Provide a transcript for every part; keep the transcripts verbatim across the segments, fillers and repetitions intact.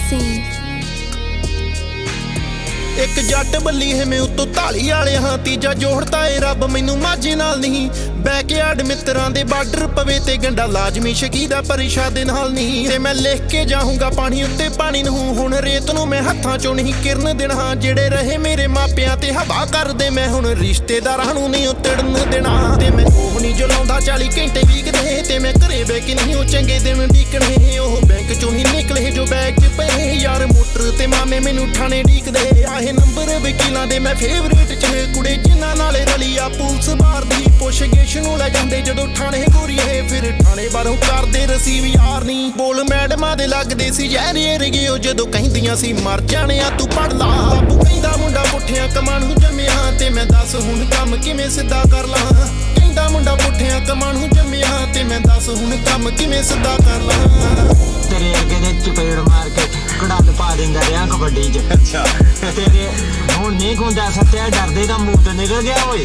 scene. एक जट बल्ली है मैं उत्तों धाली वाले हाँ तीजा जोड़ता है रब मैनू माझे नाल नहीं बैकयार्ड मित्रां दे बार्डर पवे ते गंडा लाजमी शकीदा परिशा दे नाल नहीं ते मैं लिख के जाऊंगा पानी उत्ते पानी नूं हुण रेत नूं मैं हत्थां चों नहीं किरन देना जेड़े रहे मेरे मापियां ते हवा कर दे मैं हुण रिश्तेदारां नूं नहीं उतड़न देना ते मैं कोह नहीं जलाउंदा चाली घंटे वीकदे ते मैं घरे बह के नहीं चंगे दिन डीकणे ओह बैंक चों ही निकले जो बैग च पए यार मोटर ते मामे मैनू ठाणे डीकदे आहे नंबर वकीलां दे मैं फेवरेट च कुड़े जिन्हां नाले रली आ पुलिस बार दी पुछगिछ नूं लै जांदे जदों ठाणे गोरीए फिर ठाणे बारों करदे रसीव यार नी बोल मैडमां दे लगदे सी जहरे रगे ओ जदों कहिंदियां सी मर जाणे आ तू पढ़ ला बापू कहंदा मुंडा पुठियां कमां नूं जम्मिया ते मैं दस हुण काम किवें सिद्धा कर ला कहंदा मुंडा पुठियां कमां नूं जम्मिया ते मैं दस हुण काम किवें सिद्धा कर ला तेरे अगे दे चपेड़ मार के कड़ल पा देंदा रिया कबड्डी च अच्छा तेरे हुण नहीं खुंदा सत्या डरदे दा मूंह ते निकल गया ओए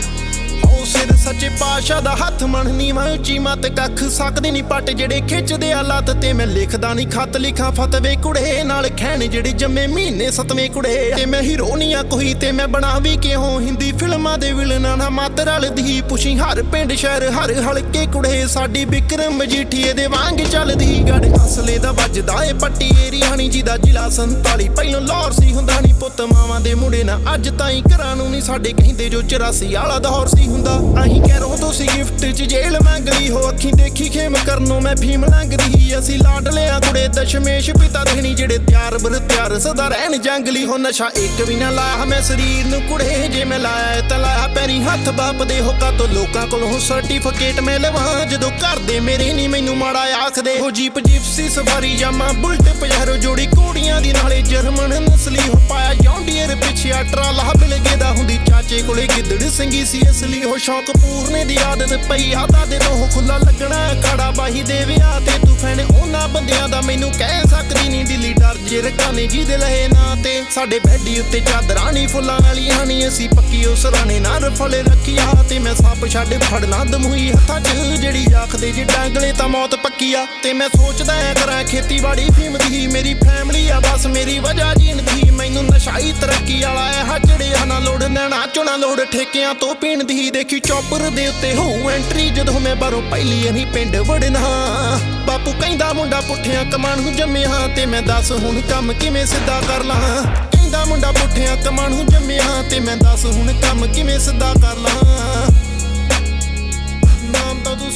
सिर सच्चे पातशाह दा हत्थ मननी मैं उची मत कख सकदे नहीं पट जेड़े खिचदे आ लत ते मैं लिखदा नहीं खत लिखां फतवे कुड़े नाल खैण जेड़े जम्मे महीने सतवें कुड़े ते मैं हीरो नहीं आ कोई ते मैं बना भी किहों हिंदी फिल्मां दे विलनां ना मत रलदी पुछी हर पिंड शहर हर हलके कुड़े साडी बिक्रम मजीठीए दे वांग चलदी गड़ असले दा वजदा ए पट्टी एरियाणी जी दा जिला संताली पहिलों लाहौर सी हुंदा नहीं पुੱਤ मावां दे मुंडे ना अज ताईं घरां नूं नहीं साडे कहिंदे जो चौरासी वाला दौर सी हुंदा अहीं कहरों तुसी गिफ्ट च जेल मंगली हो अखीं देखी खेम करनों मैं फीम लंघदी असीं लाडलियां कुड़े दशमेश पिता देनी जेड़े त्यार बर त्यार सदा रहन जंगली हो नशा एक भी ना लाया मैं शरीर नूं कुड़े जे मैं लाया तां लाया पैरी हत्थ बाप दे होका तो लोकां कोलों सर्टिफिकेट मैं लवां जदों घर दे मेरे नहीं मैनू माड़ा आखदे हो जीप जिप्सी सफारी जामा बुलट पजारो जोड़ी घोड़ियां दी नाले जर्मन नस्ली हो पाया जॉन्डियर पिछे ट्राला बिलगे दा हुंदी चाचे कोले गिद्दड़ संगी सी असली हो शौक पूरने दी आदत पई आदा दे रोह खुला लगना काड़ा बाही दे विआह ते तू फैन उन्हां बंदियां दा मैनू कह सकदी नहीं दिली डर जे रकाने जी दे लहे ना ते साडे बैडी उत्ते चादरां नी फुल्लां वालियां नी असीं पक्की उस राणे ना रफले रखिया ते मैं सप छड्ड फड़ना दमूई हत्थां च जेड़ी आखदे जे डांगले तां मौत पक्की आ ते मैं सोचदा ऐ करां खेतीबाड़ी फीम दी मेरी फैमिली आ बस मेरी वजह जीण दी मैनू नशाई तरक्की वाला ऐ हा चढ़िया ना लोड़ नैना चोना लोड़ ठेकियां तो पीण दी देखी चौपर दे उत्ते होऊं एंट्री जदों मैं बारों पहली अहीं पिंड वड़ना बापू कहंदा मुंडा पुठियां कमां नूं जम्मिया ते मैं दस हुण काम किवें सिद्धा कर ला कहंदा मुंडा पुठियां कमां नूं जम्मिया ते मैं दस हुण काम किवें सिद्धा कर ला नाम तां तूं